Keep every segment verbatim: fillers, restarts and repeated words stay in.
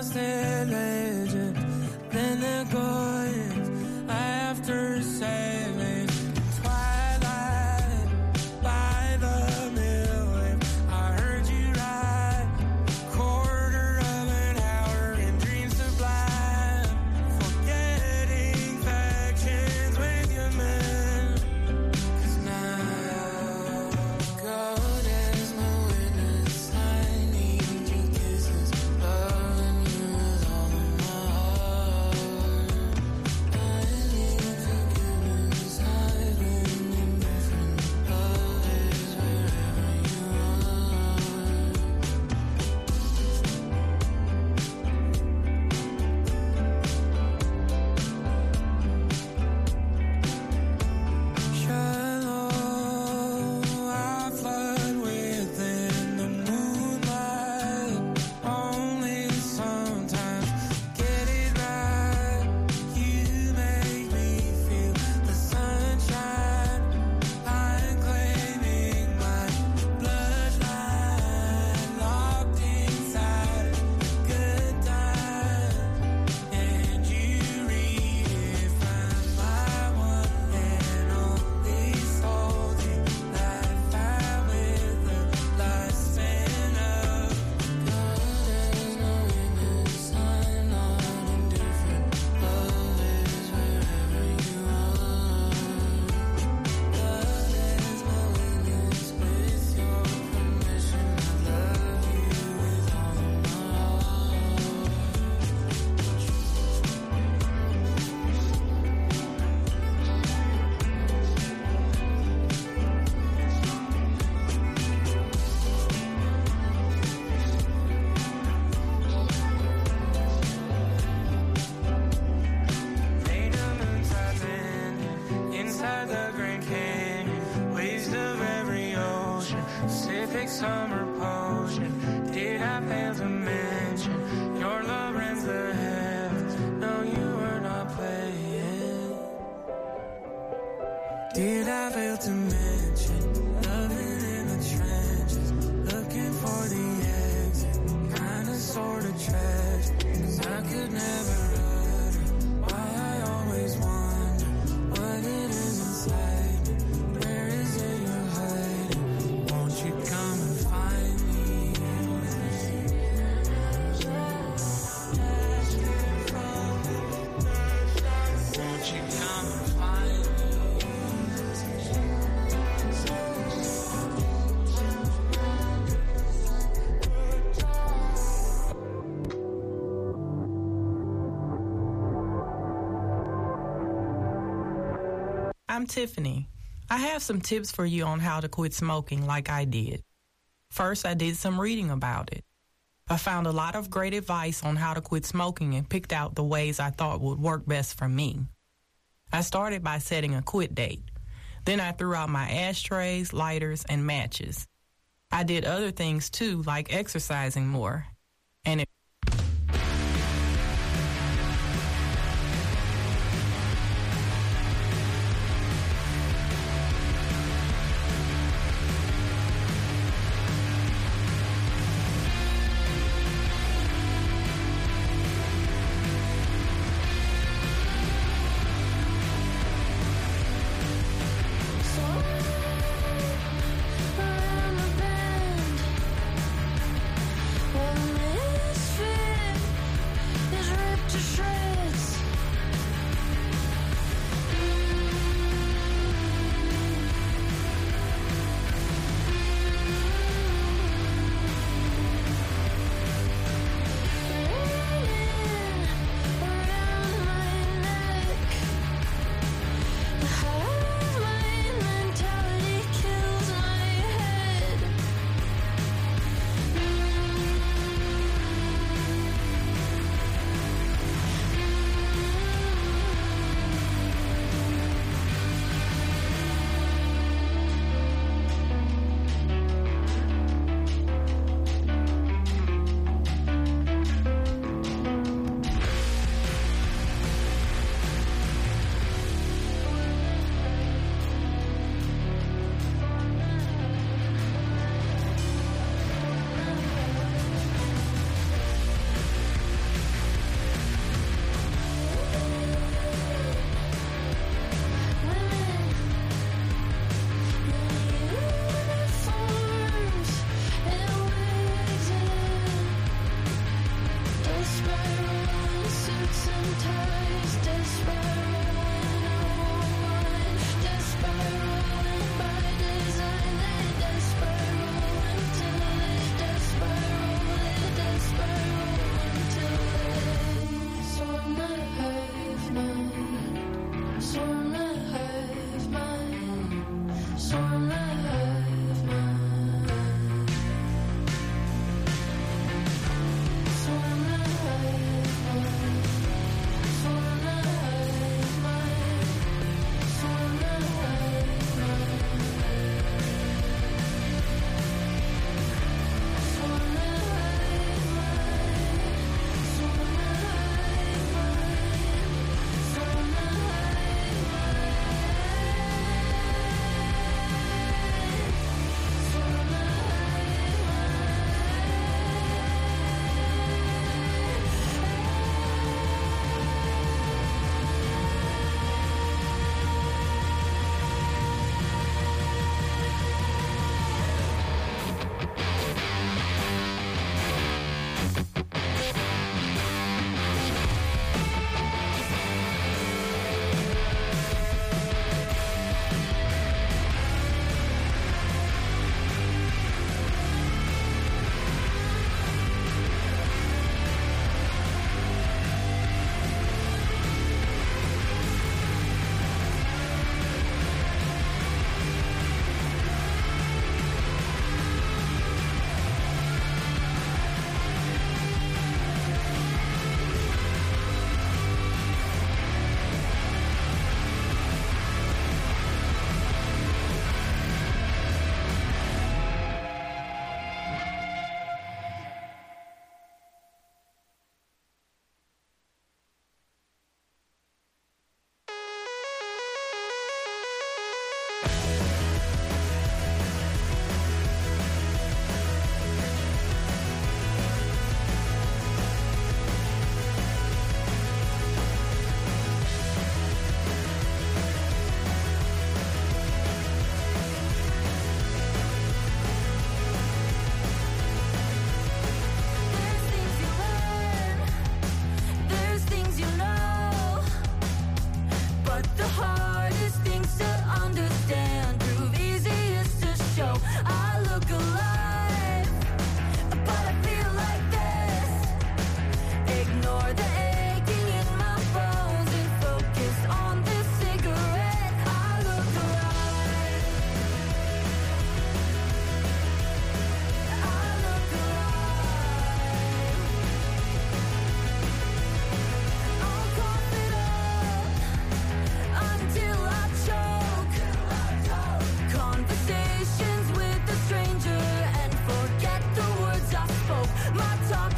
lost their legend. Then they're going after sailing. Twilight by the mill. I heard you ride quarter of an hour in dreams sublime. Forgetting factions with your men. 'Cause now cold as my witness, I need your kisses, loving you with all of my heart. I need forgiveness, I've been indifferent. Love is wherever you are. Shallow, I flood within the moonlight. Only sometimes get it right. You make me feel the sunshine. I'm claiming my bloodline, locked inside a good time. And you redefine my one and only holding life out with the last and of. God is no witness, I'm not indifferent. Love is wherever you are. God is no witness, with your permission, I love you with all of my heart. Late the moontide's ending inside the Grand Canyon. Waves of every ocean, Pacific summer potion. Did I fail to mention your love rends the heavens? No, you were not playing. Did I fail to mention loving in the trenches, looking for the exit, kinda sorta tragic, 'cause I could never utter why I always wonder what it is inside me. Where is it you're hiding? Won't you come and find me? Won't you come and find me? I'm Tiffany. I have some tips for you on how to quit smoking like I did. First, I did some reading about it. I found a lot of great advice on how to quit smoking and picked out the ways I thought would work best for me. I started by setting a quit date. Then I threw out my ashtrays, lighters, and matches. I did other things too, like exercising more. And it Around the bend, well,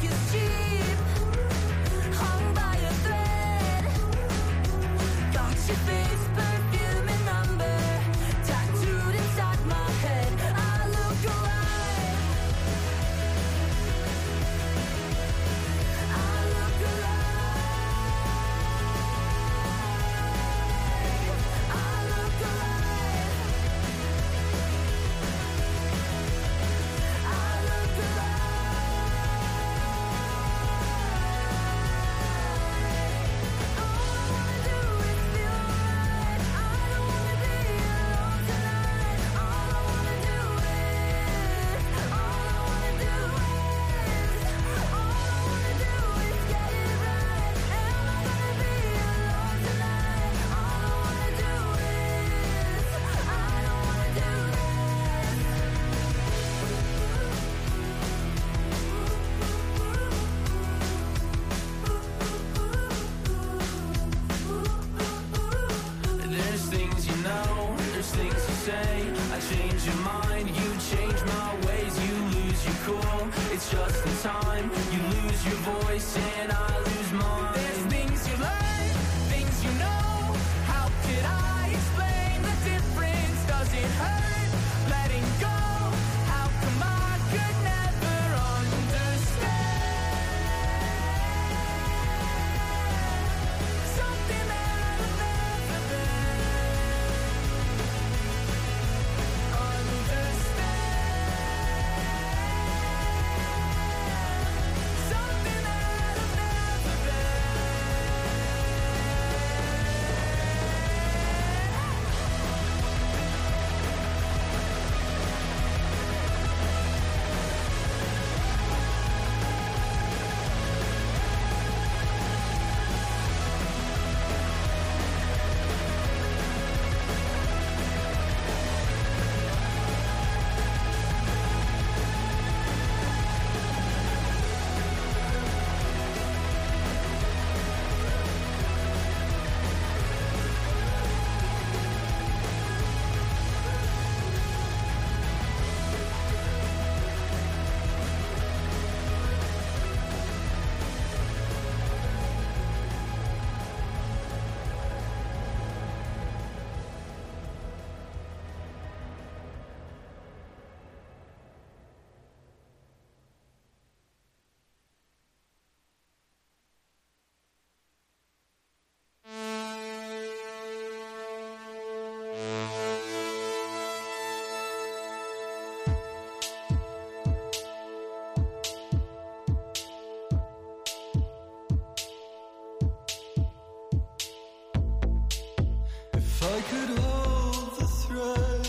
I could hold the thread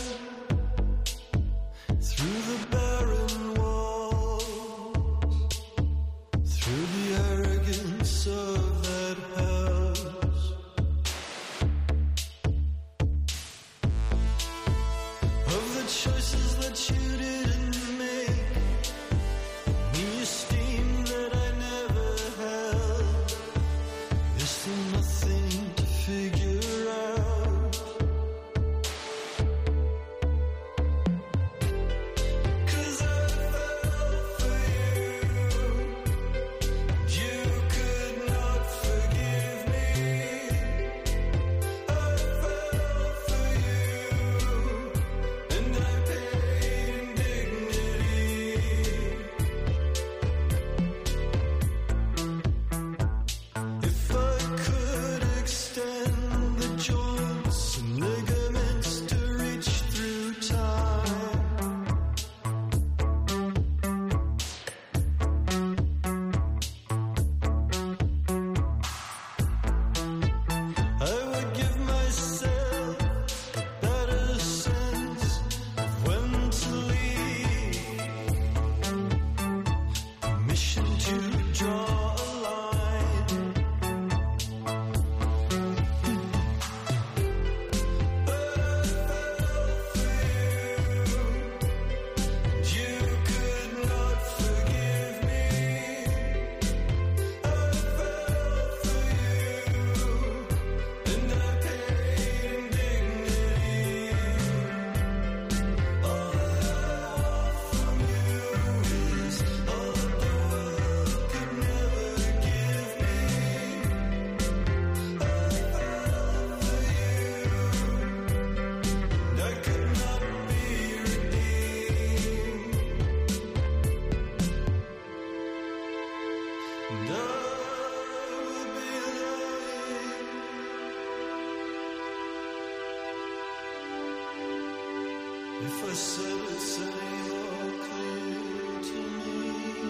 through the barren walls, through the arrogance of that house, of the choices that you didn't make, the esteem that I never held. Is there nothing to figure out? If I said it's any more clear to me,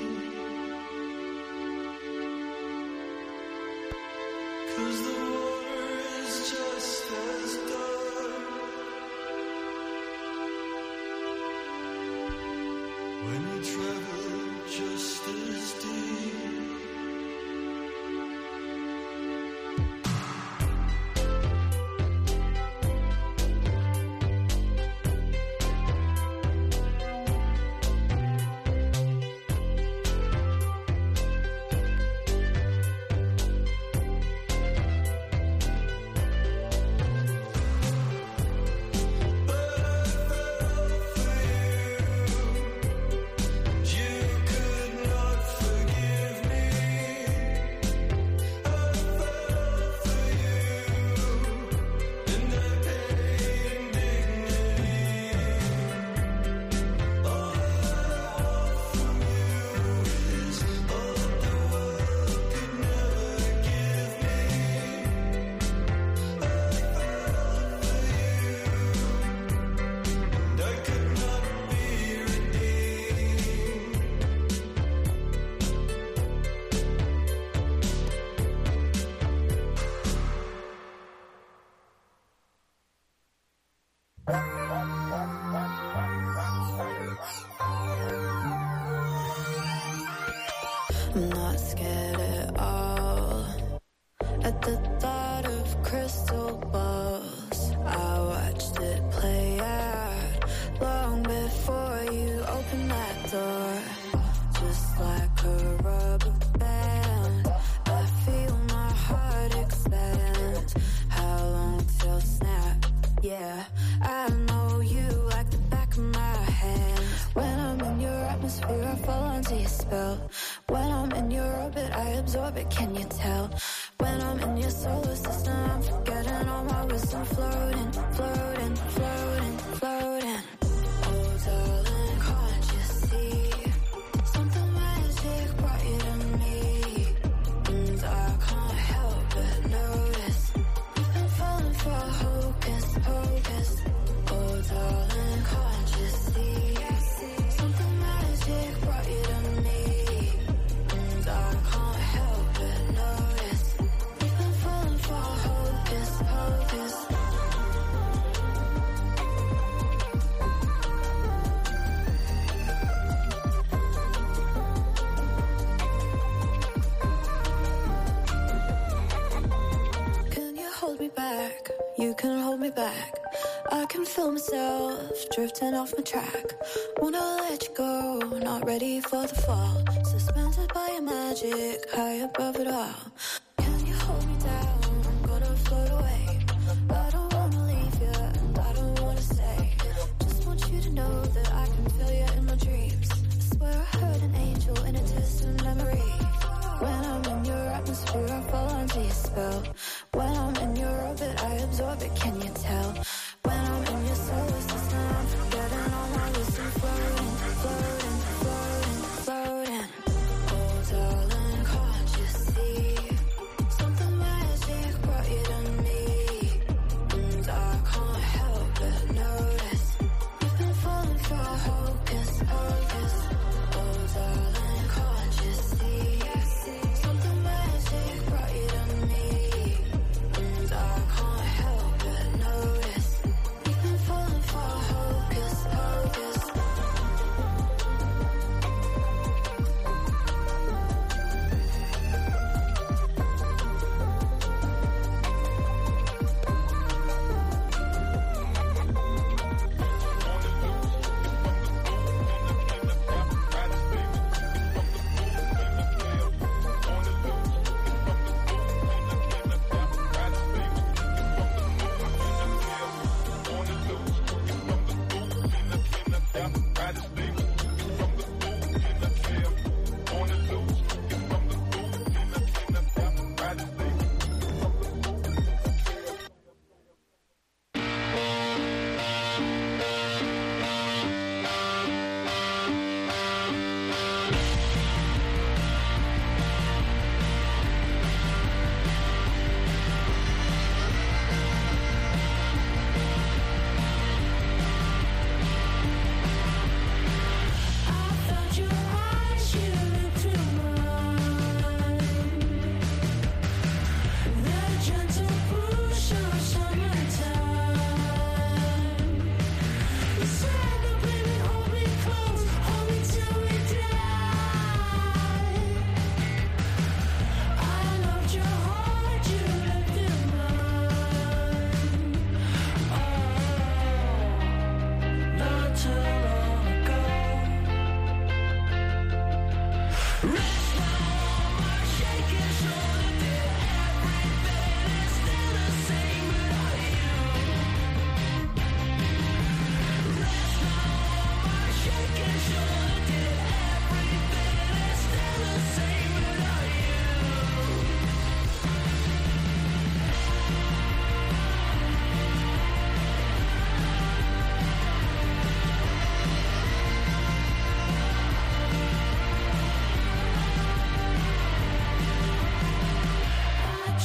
'cause the water is just as dark when you travel just as deep. I'm not scared at all. At the thought of crystal balls, I watched it play out long before you opened that door. Just like a rubber band, I feel my heart expand. How long till snap? Yeah, I know you like the back of my hand. When I'm in your atmosphere, I fall onto your spell. When I'm in your orbit, I absorb it, can you tell? When I'm in your solar system, I'm forgetting all my wisdom. Floating, floating, floating, floating. Oh, darling, can't you see? Something magic brought you to me, and I can't help but notice you've been falling for hocus pocus. Oh, darling, can't you see? Something magic brought you to me, and I can't help but notice you've been falling for hocus pocus. Can you hold me back? You can hold me back. I can feel myself drifting off my track. Wanna let you go, not ready for the fall. Suspended by your magic, high above it all. Can you hold me down? I'm gonna float away. I don't wanna leave you, and I don't wanna stay. Just want you to know that I can feel you in my dreams. I swear I heard an angel in a distant memory. When I'm in your atmosphere, I fall onto your spell. When I'm in your orbit, I absorb it, can you tell? When I'm in your solar system, I'm forgetting all my wisdom. Floating, floating, floating, floating. Oh, darling, can't you see?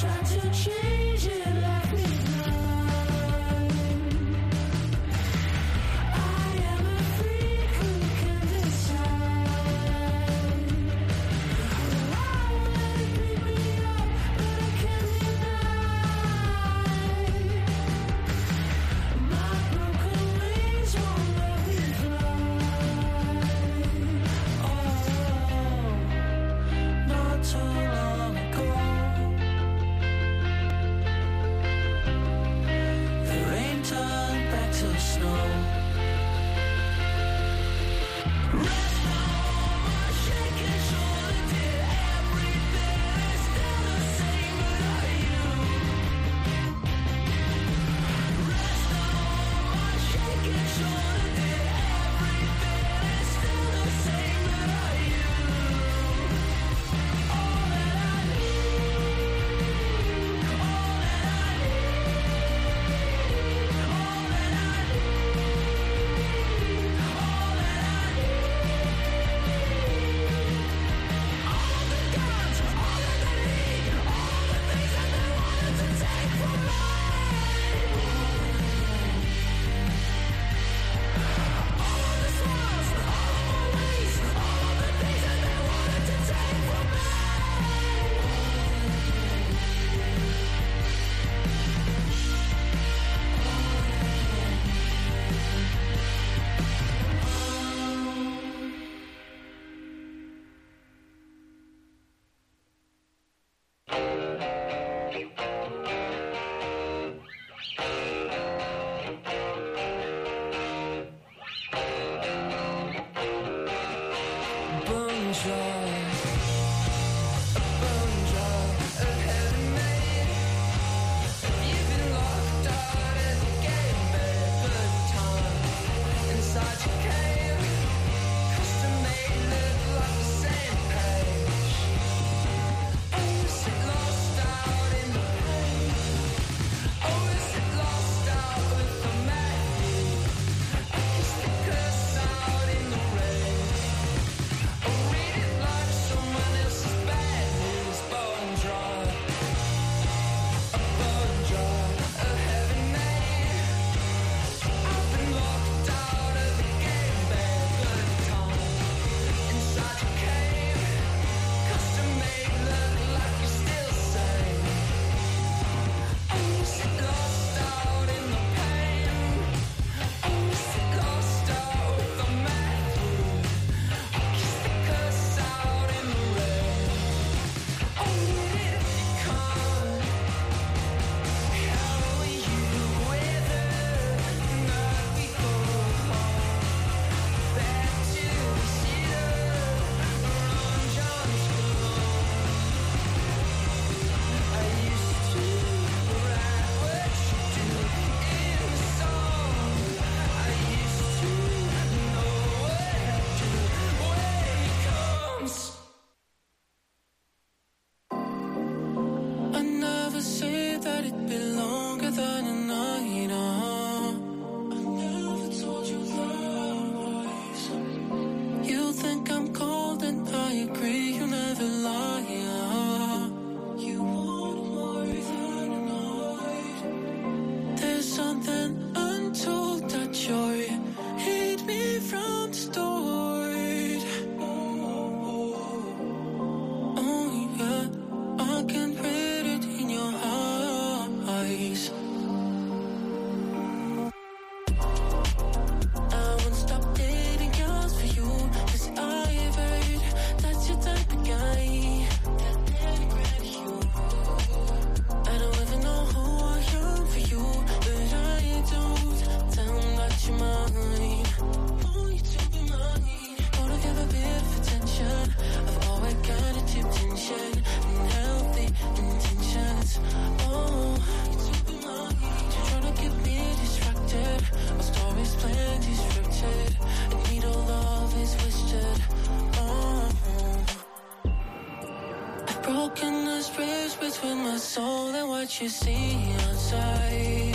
You see outside,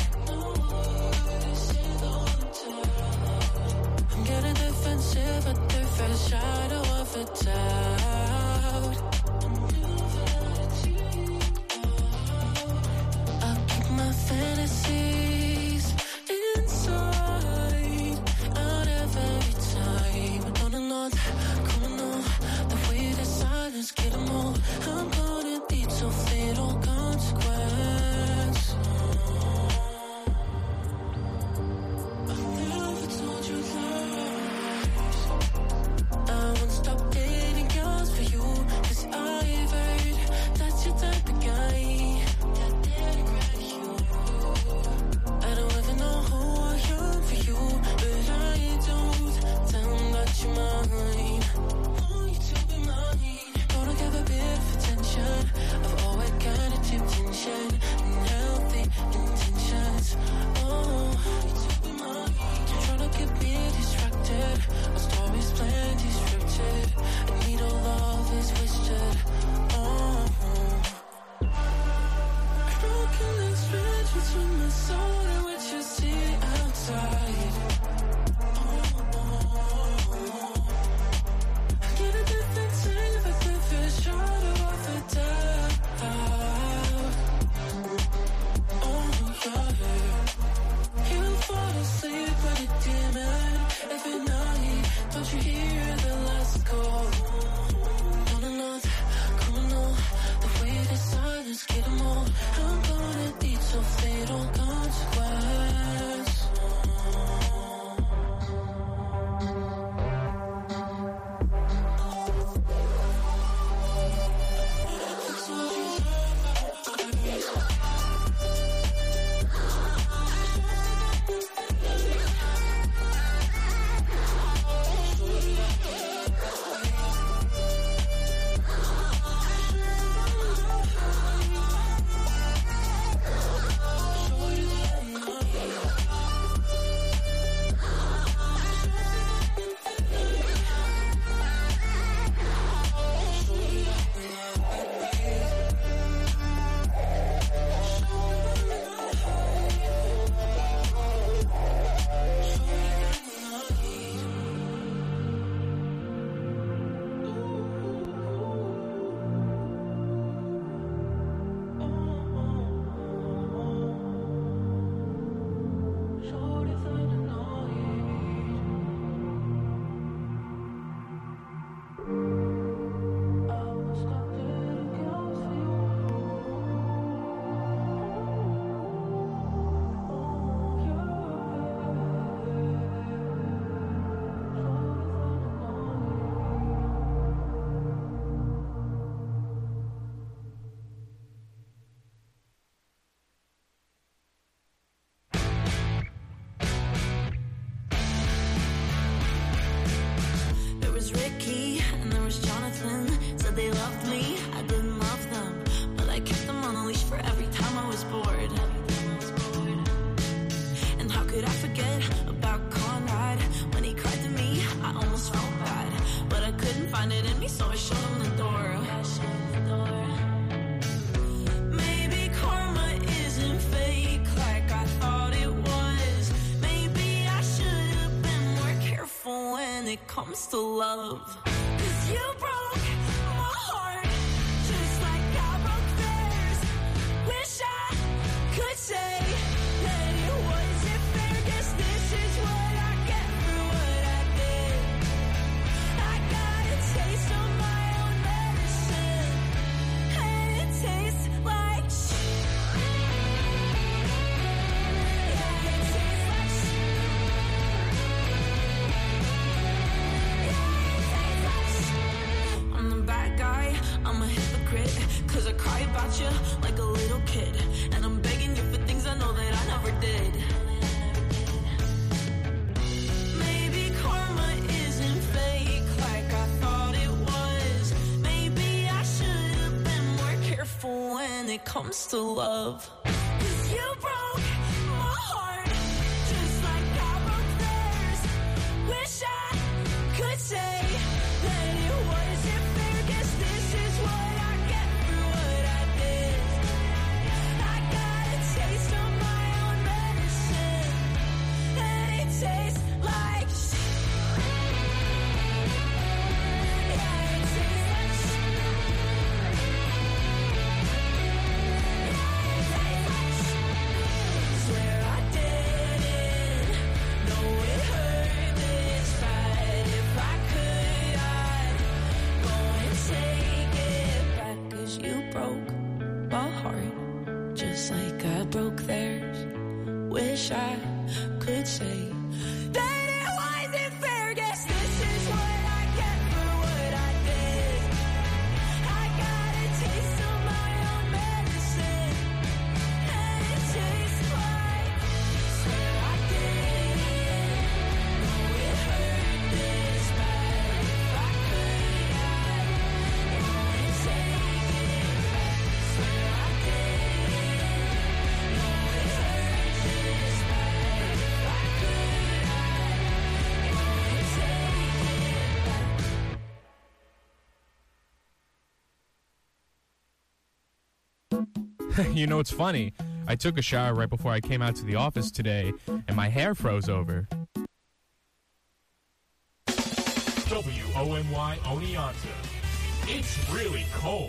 I'm getting defensive at the first shadow of a doubt. more. I'm gonna need so fatal consequence. I've never told you lies. I won't stop dating girls for you, 'cause I've heard that you're the type of guy that did grab you. I don't even know who I am for you, but I don't tell them that you're mine. Oh, you to be mine. Gonna give a bit of attention. I've always got a deep tension and healthy intentions. Oh, you to be mine. You're trying to keep me distracted. My story's plenty scripted. I need all love is wasted. Oh, broken links bridge between my soul and what you see outside. I get a different thing if I could fish out of the doubt. Oh, yeah. You fall asleep with a demon every night. Don't you hear the last call? Wanna know that, gonna know the way the silence get them all. I'm gonna need so fatal consequence. There was Ricky and there was Jonathan. Said they loved me, I didn't love them, but I kept them on a leash for every time I was bored. And how could I forget about Conrad? When he cried to me, I almost felt bad, but I couldn't find it in me, so I showed him the door. Maybe karma isn't fake like I thought it was. Maybe I should have been more careful when it comes to love. 'Cause you broke my heart just like I broke theirs. Wish I could say that it wasn't fair. Guess this is what I get for what I did. I got a taste of my own medicine, and it tastes like shit. Yeah, it tastes like shit. I'm the bad guy, I'm a hypocrite, 'cause I cry about you like a little kid, and I'm begging you for things I know that I never did. Maybe karma isn't fake like I thought it was. Maybe I should have been more careful when it comes to love. 'Cause you broke my heart just like I broke theirs. Wish I could say that it wasn't fair. Guess this is what I get for what I did. I got a taste of my own medicine, and it tastes like shit. Yeah, it tastes like shit. Yeah, it tastes like shit. 'cause you broke my heart just like I broke theirs. Wish I could say that it wasn't fair. Guess this is what I get for what I did. I got a taste of my own medicine, and it tastes like swear I did. No, it hurt this bad. If I could, I wanna take it back. Swear I did. No, it hurt this bad. If I could, I wanna take it back. You know, it's funny. I took a shower right before I came out to the office today, and my hair froze over. W O N Y Oneonta. It's really cold.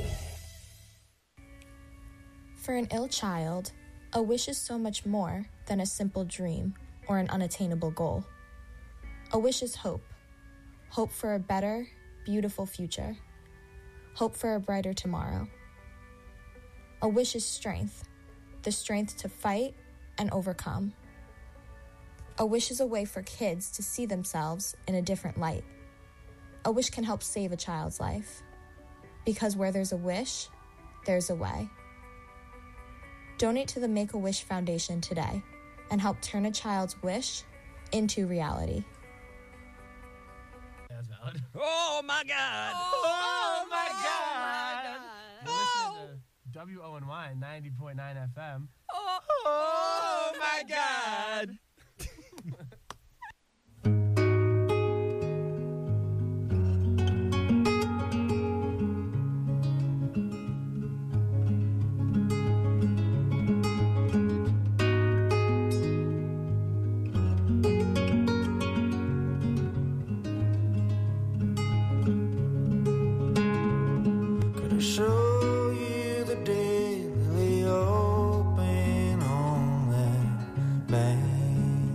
For an ill child, a wish is so much more than a simple dream or an unattainable goal. A wish is hope. Hope for a better, beautiful future. Hope for a brighter tomorrow. A wish is strength, the strength to fight and overcome. A wish is a way for kids to see themselves in a different light. A wish can help save a child's life, because where there's a wish, there's a way. Donate to the Make-A-Wish Foundation today and help turn a child's wish into reality. That's valid. Oh my God! Oh, Oh my God! You're listening to W O N Y ninety point nine F M. Oh, oh my God! Could I show you the daily open on that bank?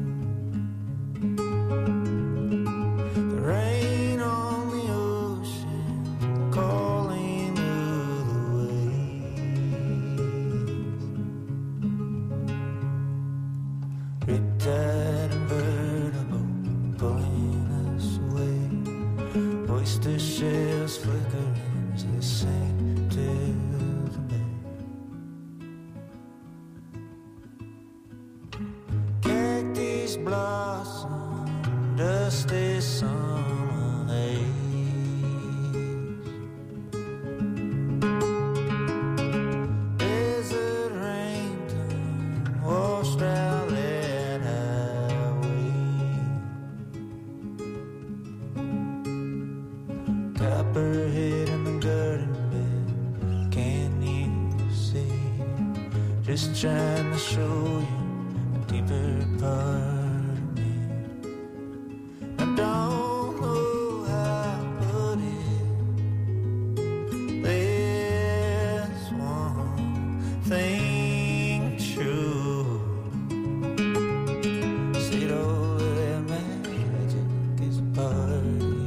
The rain on the ocean calling to the waves. Riptide and vertigo pulling us away. Oyster shells flickering as they sink to the bay. Cactus blossom, dusty summer haze. Desert rain done washed out that highway. Copperhead in the garden bed, can you see? Just trying to show you a deeper part of me. I don't know how to put it. There's one thing true. See, all of that magic is a part of you.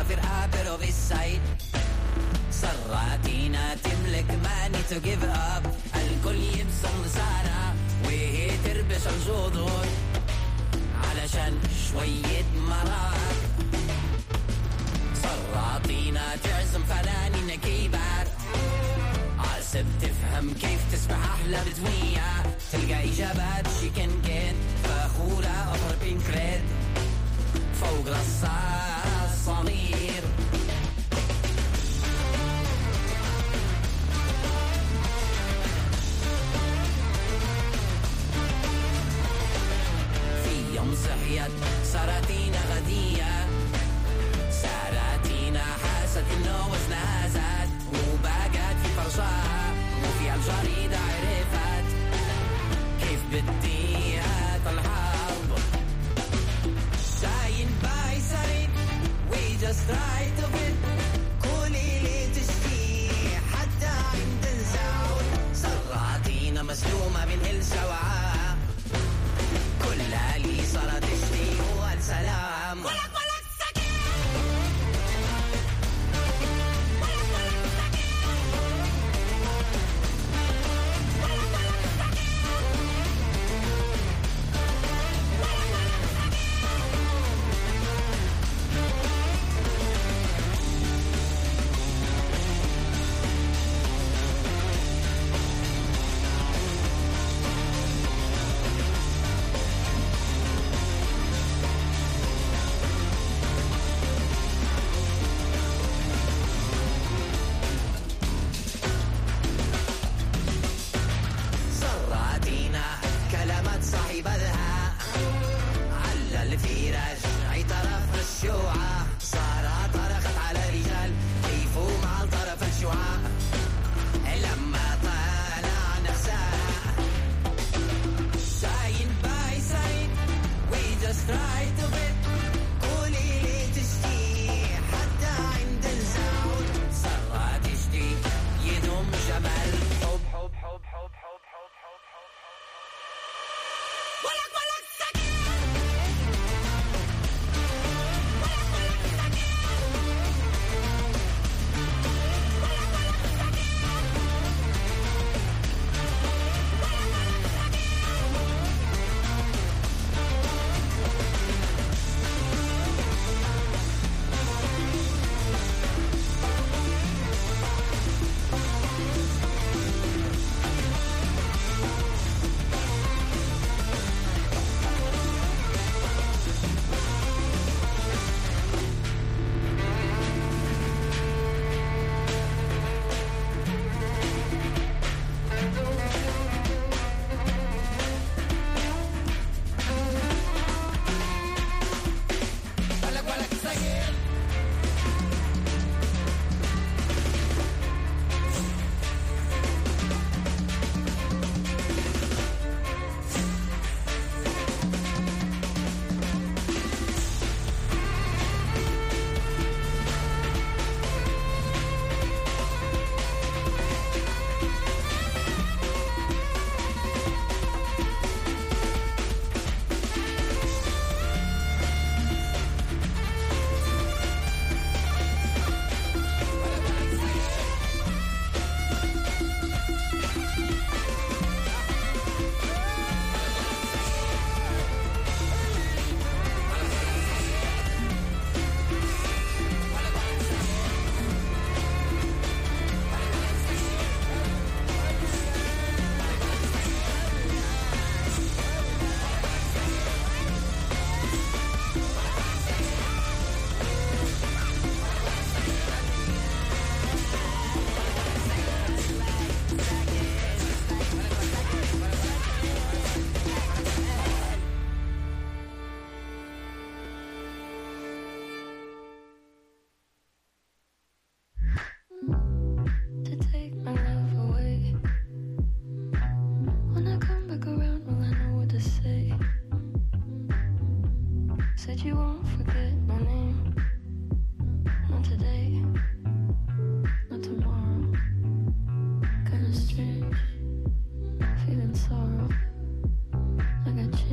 فرقة pero بالسايد سرعتينا تملك ماني to give up الكل يبصم لسارة وهي تربش الجذور علشان شوية مرات سرعتينا تعزم فنانين كبار عصب تفهم كيف تسبح أحلى بدوية تلقى إجابات شي كن كن فخورة أفر بينك ريد فوق رصاص صغير في يوم صحيت سراتينا غدية سراتينا حاست إنه وزنها زاد وبقت في فرشها وفي الجريدة عرفت كيف بديها الحرب ساين باي ساين we just try to win كل اللي تشتي حتى عند الزعول سرعتينا مسلومة من السوعة كل اللي صارت تشتي هو السلام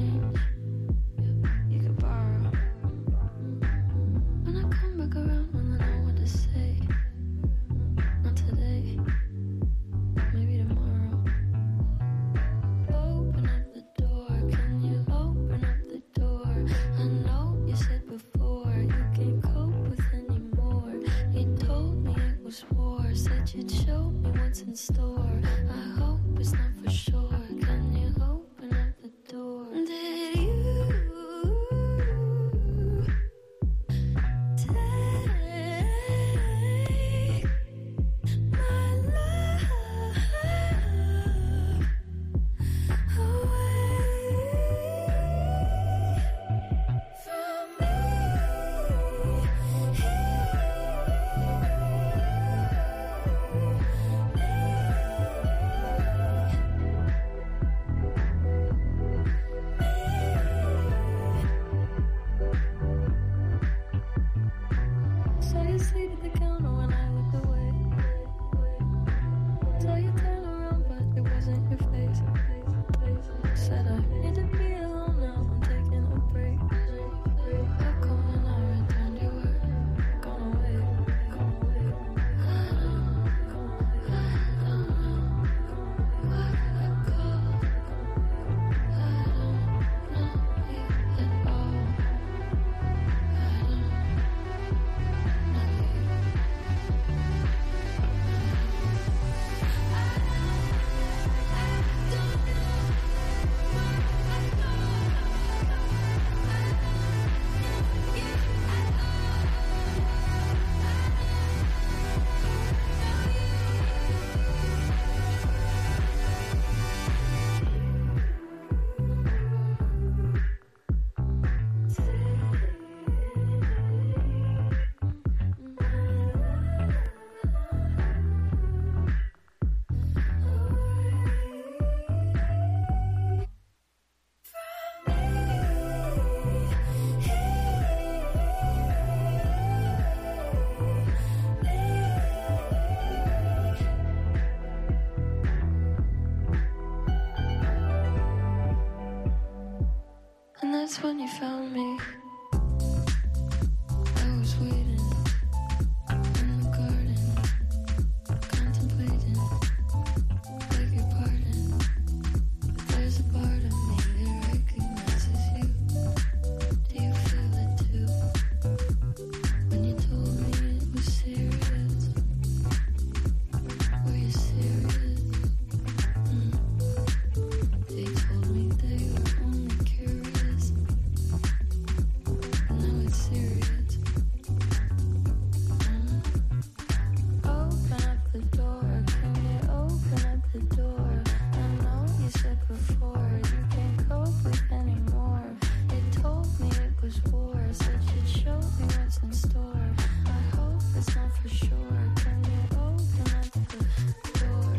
When I come back around that's when you found me. I was waiting in the garden, contemplating, beg your pardon, but there's a part of me that recognizes you. Do you feel it too? When you told me it was serious, were you serious? Mm. They told me they were only curious, but now it's serious. Mm. Open up the door, can you open up the door? I know you said before you can't cope with anymore. It told me it was war, said you'd show me what's in store. I hope it's not for sure. Can you open up the door?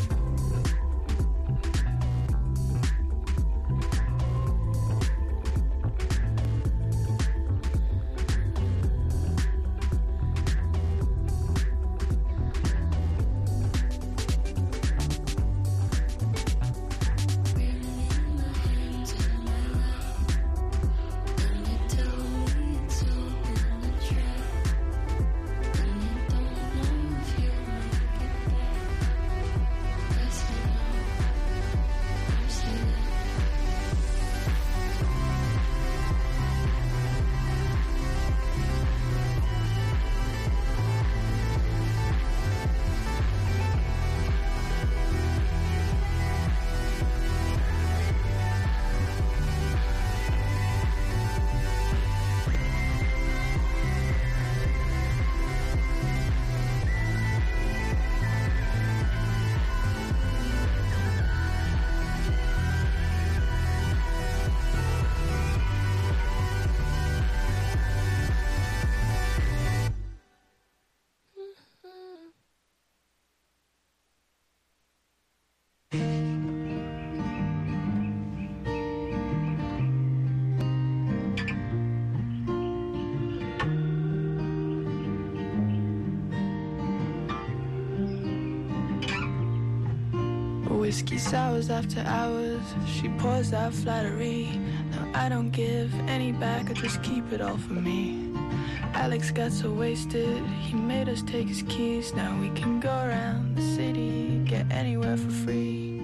Whiskey sours after hours, she pours out flattery. No, I don't give any back, I just keep it all for me. Alex got so wasted, he made us take his keys. Now we can go around the city, get anywhere for free.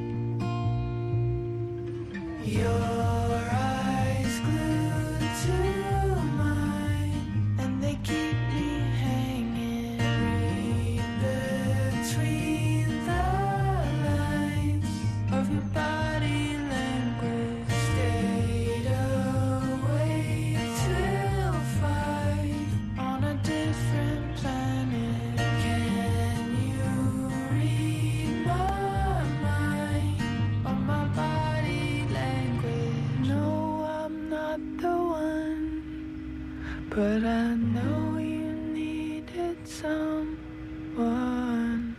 Your eyes glued to mine, and they keep me hanging. Read between the lines of your body language. Stayed awake till five on a different planet. Can you read my mind or my body language? No, I'm not the one, but I know you needed someone.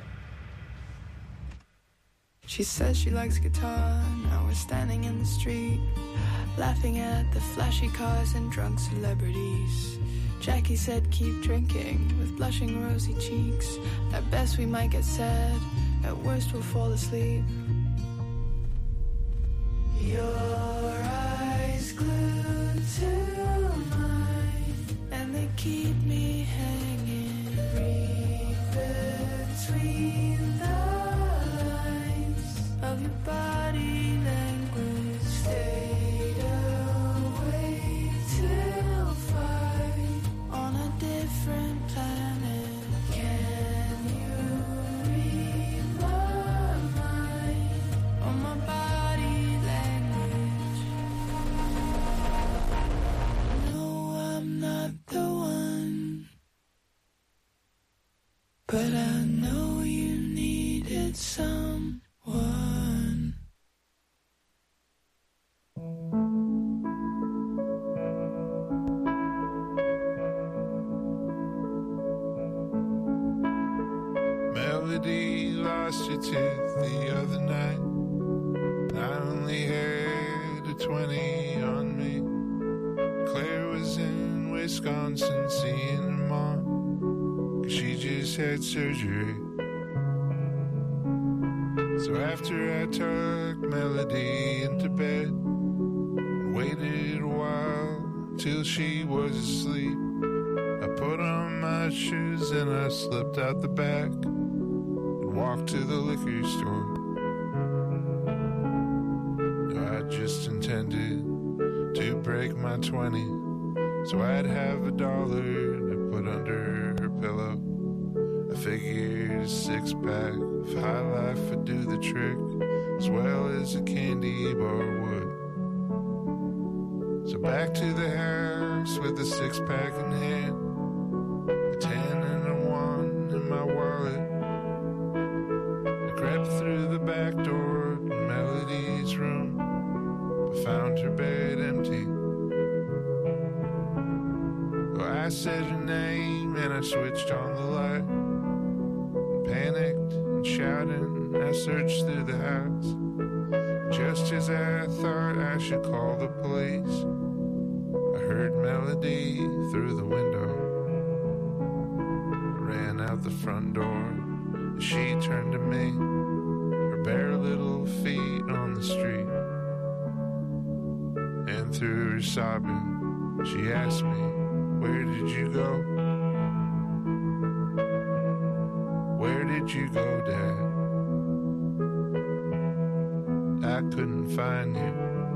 She says she likes guitar. Now we're standing in the street, laughing at the flashy cars and drunk celebrities. Jackie said keep drinking with blushing rosy cheeks. At best we might get sad, at worst we'll fall asleep. Your eyes glued to mine, and they keep me hanging. Read between the lines of your body language. Stayed awake till five on a different planet. Can you read my mind or my body language? No, I'm not the one, but I know you needed someone. Melody lost your teeth the other night. I only had a twenty on me. Claire was in Wisconsin seeing her mom, 'cause she just had surgery. So after I took Melody into bed, waited a while till she was asleep. I put on my shoes and I slipped out the back and walked to the liquor store. I just intended to break my twenty, so I'd have a dollar to put under her pillow. I figured a six-pack of High Life would do the trick, as well as a candy bar would. So back to the house with a six-pack in hand, a ten and a one in my wallet. I crept through the back door to Melody's room, but found her bed empty. Oh, I said her name and I switched on the light. Panicked and shouting, I searched through the house. Just as I thought I should call the police, I heard Melody through the window. I ran out the front door. She turned to me, her bare little feet on the street. And through her sobbing, she asked me, where did you go? Where did you go, Dad? I couldn't find you.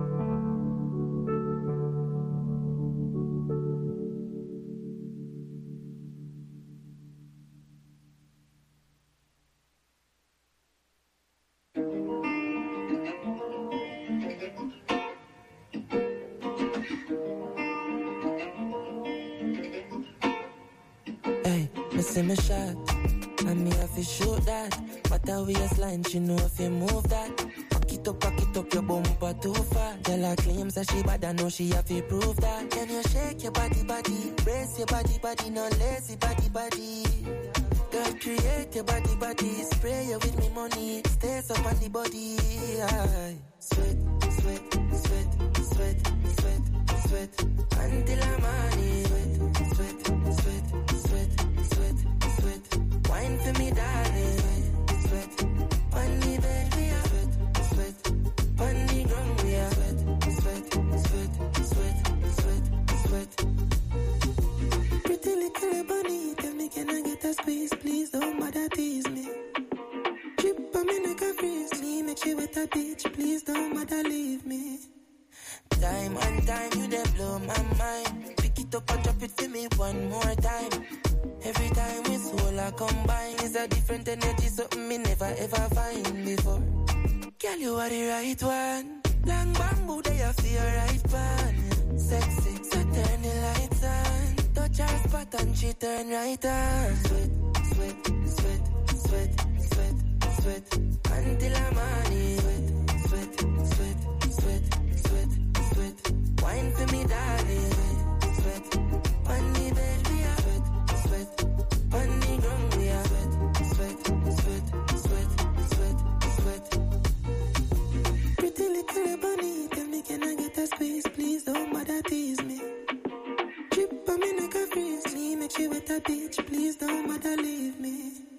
Hey, missing me shot. And me have to shoot that. But a waistline, she know if you move that. Pack it up, pack it up, your bumper too far. Girl, her claims that she bad, I know she have to prove that. Can you shake your body, body? Brace your body, body, no lazy body, body. Girl, create your body, body. Spray you with me money. Stays up on the body. Aye. Sweat, sweat, sweat, sweat, sweat, sweat. Until I'm money. Sweat, sweat, sweat, sweat, sweat, sweat. Wine for me, darling. Sweat, on the bed we are. Sweat, sweat, on the ground we are. Sweat, sweat, sweat, sweat, sweat. Pretty little bunny, tell me can I get a squeeze? Please don't bother tease me. Drip on me like a freeze. Me make she wet a bitch. Please don't bother leave me. Time on time you dey blow my mind. Pick it up and drop it for me one more time. Every time we soul I combine, it's a different energy, something me never ever find before. Girl, you are the right one. Long bamboo, they have your right pan. Sexy, so turn the lights on. Touch her spot and she turn right on. Sweat, sweat, sweat, sweat, sweat, sweat. Until I'm on it. Sweat, sweat, sweat, sweat, sweat. Wine for me, darling. Sweat, on the bed we are. Sweat, on the ground we are. Sweat, sweat, sweat, sweat, sweat. Pretty little bunny, tell me can I get a squeeze? Please don't bother tease me. Drip on me like a freeze. Me make she wet a bitch. Please don't bother leave me.